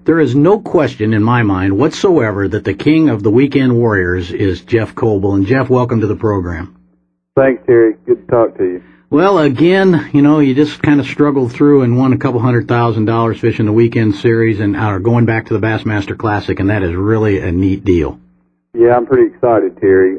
There is no question in my mind whatsoever that the king of the weekend warriors is Jeff Coble. And Jeff, welcome to the program. Thanks, Terry. Good to talk to you. Well, again, you just kind of struggled through and won a couple $100,000 fishing the weekend series and are going back to the Bassmaster Classic, and that is really a neat deal. Yeah, I'm pretty excited, Terry.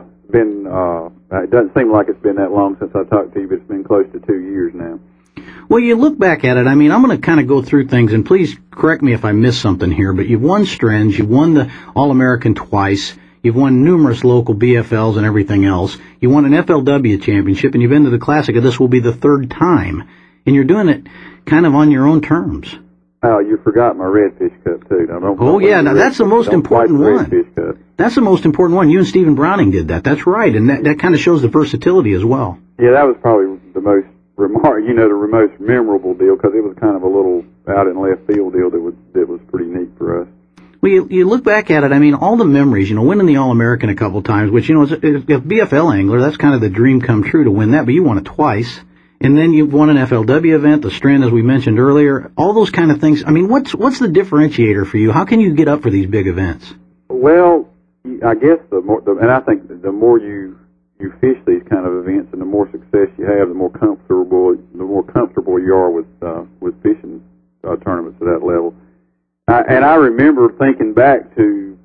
It doesn't seem like it's been that long since I talked to you, but it's been close to 2 years now. Well, you look back at it, I'm going to kind of go through things, and please correct me if I miss something here, but you've won Stren's, you've won the All-American twice, you've won numerous local BFLs and everything else, you won an FLW championship, and you've been to the Classic, and this will be the third time, and you're doing it kind of on your own terms. Oh, you forgot my Redfish Cup, too. Now that's the most important one. That's the most important one. You and Stephen Browning did that. That's right, and that kind of shows the versatility as well. Yeah, that was probably the most the most memorable deal, because it was kind of a little out in left field deal that was pretty neat for us. Well, you look back at it, all the memories, winning the All-American a couple times, which, as a BFL angler, that's kind of the dream come true to win that, but you won it twice. And then you've won an FLW event, the Stren, as we mentioned earlier, all those kind of things. What's the differentiator for you? How can you get up for these big events? Well, I guess I think the more you fish these kind of events and the more success you have, the more comfortable you are with fishing tournaments at that level. And I remember thinking back to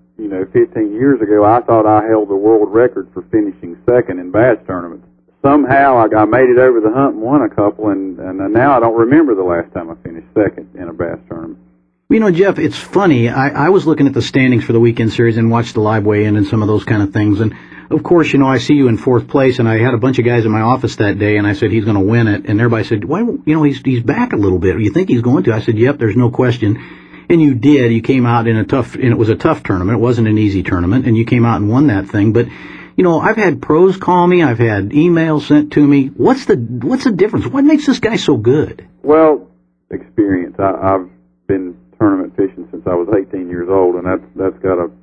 15 years ago, I thought I held the world record for finishing second in bass tournaments. Somehow I made it over the hump and won a couple, and now I don't remember the last time I finished second in a bass tournament. Jeff, it's funny. I was looking at the standings for the weekend series and watched the live weigh-in and some of those kind of things. And, of course, I see you in fourth place, and I had a bunch of guys in my office that day, and I said, he's going to win it. And everybody said, well, he's back a little bit. You think he's going to? I said, yep, there's no question. And you did. You came out and it was a tough tournament. It wasn't an easy tournament, and you came out and won that thing. But, I've had pros call me. I've had emails sent to me. What's the difference? What makes this guy so good? Well, experience. I've been tournament fishing since I was 18 years old, and that's got to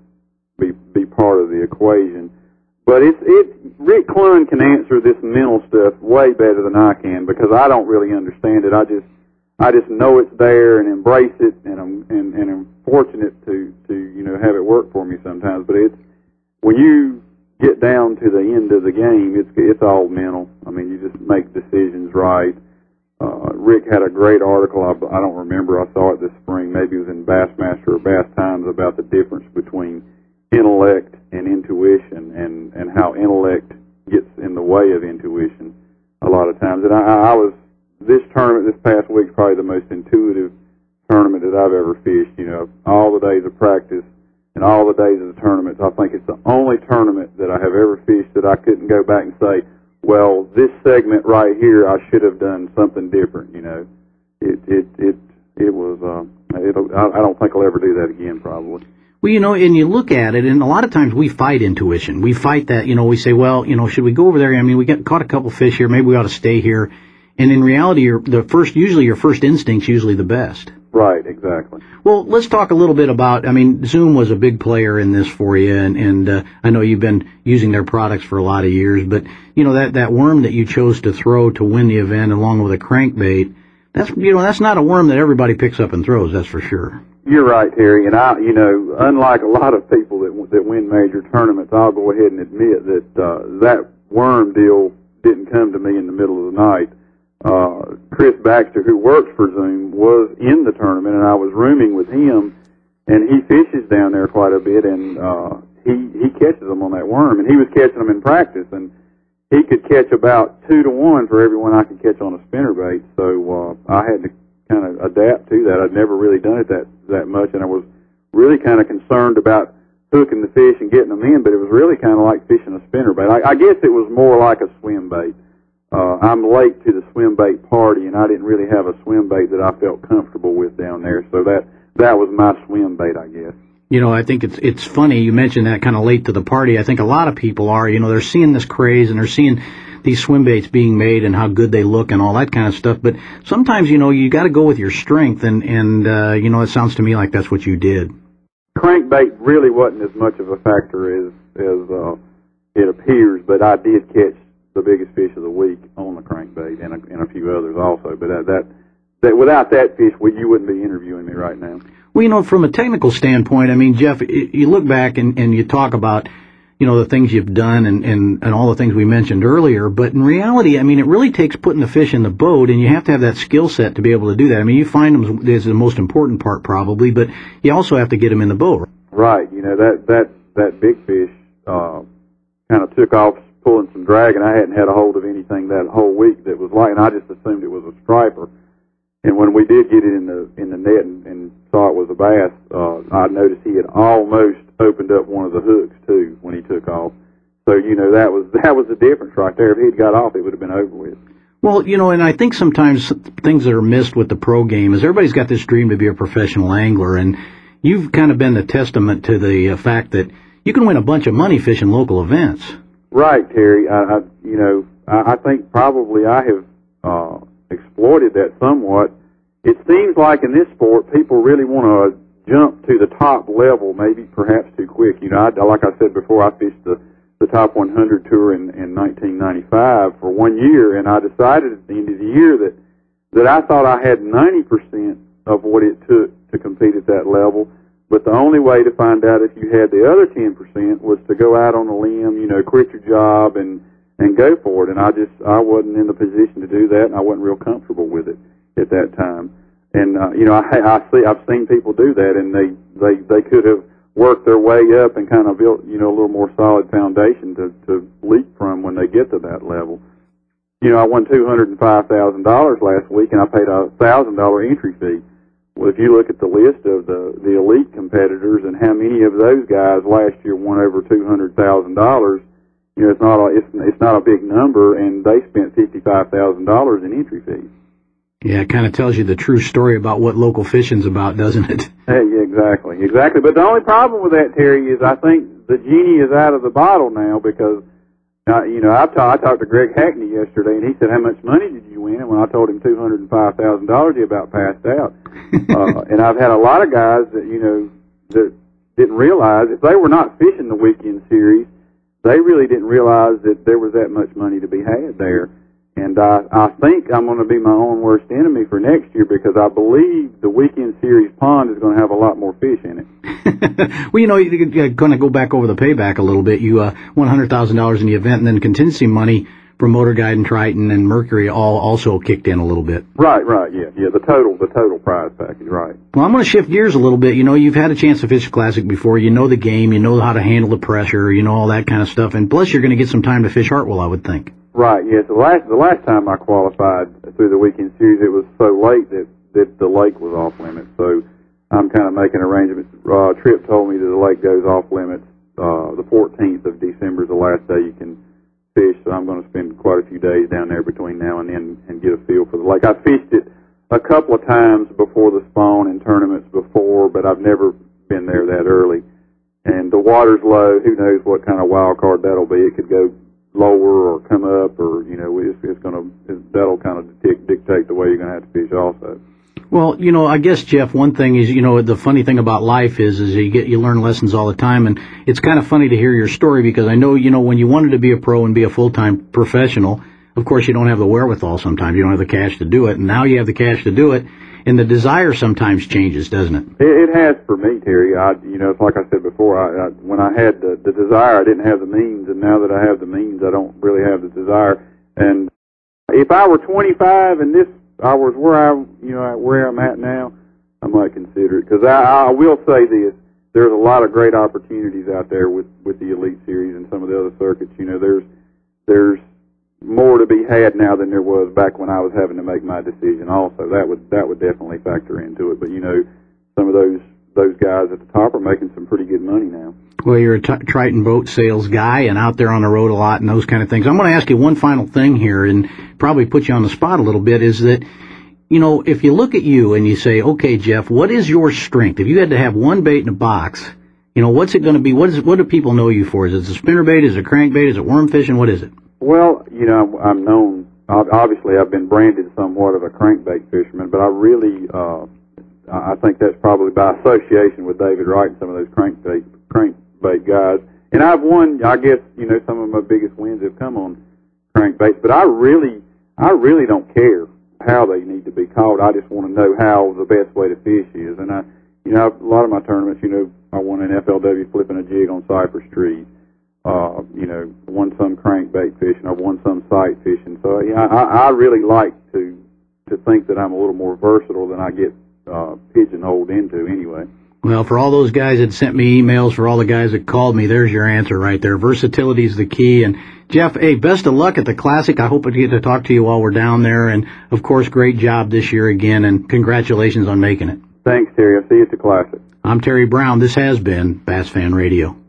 be part of the equation. But Rick Clunn can answer this mental stuff way better than I can, because I don't really understand it. I just know it's there and embrace it, and I'm fortunate to have it work for me sometimes. But it's when you get down to the end of the game, it's all mental. You just make decisions right. Rick had a great article. I don't remember. I saw it this spring. Maybe it was in Bassmaster or Bass Times, about the difference between intellect and intuition, and how intellect gets in the way of intuition a lot of times. And this tournament this past week is probably the most intuitive tournament that I've ever fished. All the days of practice and all the days of the tournaments, I think it's the only tournament that I have ever fished that I couldn't go back and say, well, this segment right here, I should have done something different. It was. I don't think I'll ever do that again, probably. Well, and you look at it, and a lot of times we fight intuition. We fight that. We say, well, should we go over there? We caught a couple fish here. Maybe we ought to stay here. And in reality, your first instinct's usually the best. Right, exactly. Well, let's talk a little bit about, Zoom was a big player in this for you, and I know you've been using their products for a lot of years, but, that worm that you chose to throw to win the event along with a crankbait, that's not a worm that everybody picks up and throws, that's for sure. You're right, Terry, and unlike a lot of people that win major tournaments, I'll go ahead and admit that worm deal didn't come to me in the middle of the night. Chris Baxter, who works for Zoom, was in the tournament, and I was rooming with him, and he fishes down there quite a bit, and he catches them on that worm, and he was catching them in practice, and he could catch about 2 to 1 for every one I could catch on a spinnerbait, so I had to kind of adapt to that. I'd never really done it that much, and I was really kind of concerned about hooking the fish and getting them in, but it was really kind of like fishing a spinnerbait. I guess it was more like a swim bait. I'm late to the swim bait party, and I didn't really have a swim bait that I felt comfortable with down there, so that was my swim bait, I guess. I think it's funny you mentioned that kind of late to the party. I think a lot of people are, they're seeing this craze and they're seeing these swim baits being made and how good they look and all that kind of stuff. But sometimes, you got to go with your strength, and it sounds to me like that's what you did. Crankbait really wasn't as much of a factor as it appears, but I did catch the biggest fish of the week on the crankbait and a few others also. But that without that fish, you wouldn't be interviewing me right now. Well, from a technical standpoint, I mean, Jeff, you look back and you talk about, the things you've done and all the things we mentioned earlier, but in reality, I mean, it really takes putting the fish in the boat, and you have to have that skill set to be able to do that. I mean, you find them is the most important part probably, but you also have to get them in the boat. Right. That big fish kind of took off pulling some drag, and I hadn't had a hold of anything that whole week that was and I just assumed it was a striper. And when we did get it in the net and saw it was a bass, I noticed he had almost opened up one of the hooks too when he took off. So that was the difference right there. If he'd got off, it would have been over with. Well, and I think sometimes things that are missed with the pro game is everybody's got this dream to be a professional angler, and you've kind of been the testament to the fact that you can win a bunch of money fishing local events. Right, Terry. I think probably I have exploited that somewhat. It seems like in this sport, people really want to jump to the top level, maybe perhaps too quick. Like I said before, I fished the Top 100 Tour in 1995 for 1 year, and I decided at the end of the year that I thought I had 90% of what it took to compete at that level, but the only way to find out if you had the other 10% was to go out on a limb, quit your job and go for it. And I wasn't in the position to do that, and I wasn't real comfortable with it at that time. And I've seen people do that, and they could have worked their way up and kind of built a little more solid foundation to leap from when they get to that level. I won $205,000 last week, and I paid a $1,000 entry fee. Well, if you look at the list of the elite competitors and how many of those guys last year won over $200,000, it's not a big number, and they spent $55,000 in entry fees. Yeah, it kind of tells you the true story about what local fishing's about, doesn't it? Yeah, exactly. But the only problem with that, Terry, is I think the genie is out of the bottle now because, I talked to Greg Hackney yesterday, and he said, "How much money did you win?" And when I told him $205,000, he about passed out. And I've had a lot of guys that, that didn't realize if they were not fishing the weekend series, they really didn't realize that there was that much money to be had there. And I think I'm going to be my own worst enemy for next year because I believe the weekend series pond is going to have a lot more fish in it. Well, you're going to go back over the payback a little bit. You won $100,000 in the event, and then contingency money from Motor Guide and Triton and Mercury all also kicked in a little bit. Right, yeah, the total prize package, right. Well, I'm going to shift gears a little bit. You've had a chance to fish a classic before. You know the game. You know how to handle the pressure. You know all that kind of stuff. And plus, you're going to get some time to fish Hartwell, I would think. Right, yes. The last time I qualified through the weekend series, it was so late that the lake was off limits. So I'm kind of making arrangements. Tripp told me that the lake goes off limits. The 14th of December is the last day you can fish. So I'm going to spend quite a few days down there between now and then and get a feel for the lake. I fished it a couple of times before the spawn in tournaments before, but I've never been there that early. And the water's low. Who knows what kind of wild card that'll be? It could go lower or come up, or that'll kind of dictate the way you're going to have to fish also. Well, I guess, Jeff, one thing is, the funny thing about life is you learn lessons all the time, and it's kind of funny to hear your story because I know, when you wanted to be a pro and be a full-time professional, of course you don't have the wherewithal sometimes, you don't have the cash to do it, and now you have the cash to do it, and the desire sometimes changes, doesn't it? It has for me, Terry. It's like I said before, when I had the desire, I didn't have the means, and now that I have the means, I don't really have the desire. And if I were 25 and I was where I'm at now, I might consider it. Because I will say this, there's a lot of great opportunities out there with the Elite Series and some of the other circuits. There's more to be had now than there was back when I was having to make my decision. Also, that would definitely factor into it. But some of those guys at the top are making some pretty good money now. Well, you're a Triton boat sales guy and out there on the road a lot and those kind of things. I'm going to ask you one final thing here and probably put you on the spot a little bit. Is that if you look at you and you say, okay, Jeff, what is your strength? If you had to have one bait in a box, what's it going to be? What do people know you for? Is it a spinnerbait? Is it a crankbait? Is it worm fishing? What is it? Well, I'm known, obviously I've been branded somewhat of a crankbait fisherman, but I really, I think that's probably by association with David Wright and some of those crankbait guys. And I've won, I guess, some of my biggest wins have come on crankbaits, but I really don't care how they need to be caught. I just want to know how the best way to fish is. And a lot of my tournaments, I won an FLW flipping a jig on Cypress Street. Won some crankbait fishing. I've won some sight fishing. So I really like to think that I'm a little more versatile than I get pigeonholed into anyway. Well, for all those guys that sent me emails, for all the guys that called me, there's your answer right there. Versatility is the key. And Jeff, hey, best of luck at the Classic. I hope I get to talk to you while we're down there. And of course, great job this year again, and congratulations on making it. Thanks, Terry. I'll see you at the Classic. I'm Terry Brown. This has been Bass Fan Radio.